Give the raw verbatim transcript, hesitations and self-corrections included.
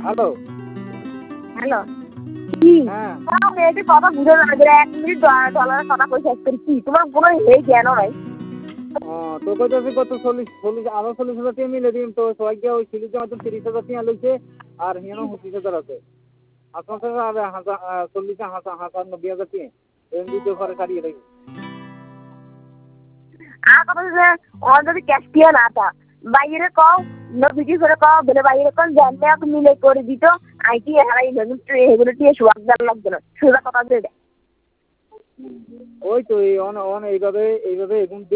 hello hello কি হ্যাঁ তোমার মেয়েটি কথা বুঝে না যে এক মিনিট ডলারের কথা কই শেষ করি কি তোমার কোনো এই জ্ঞান নাই ও তো কইতেছি কত চল্লিশ চল্লিশ আরো চল্লিশ হাজার টাকা মিলে দিন তো সবাই গিয়ে ওই সিলিজের মতন তিরিশ হাজার টাকা লইছে আর হিয়ানো পঁচিশ হাজার আছে আপনার সাথে আর হাজার চল্লিশ হাজার হাজার নব্বই হাজার টাকা এমনি তো ঘরে কাটিয়ে রাখি আর কথা যে ওর যদি ক্যাশ দিয়ে না তা বাইরে কও ভিডিও করে কও বলে বাইরে কোন জানলে এক মিলে করে দিত আইটি হারাই এগুলো দিয়ে সুয়াদ লাগবে না সোজা কথা দিয়ে দেয় ওই তো এই অন অন এইভাবে এইভাবে এখন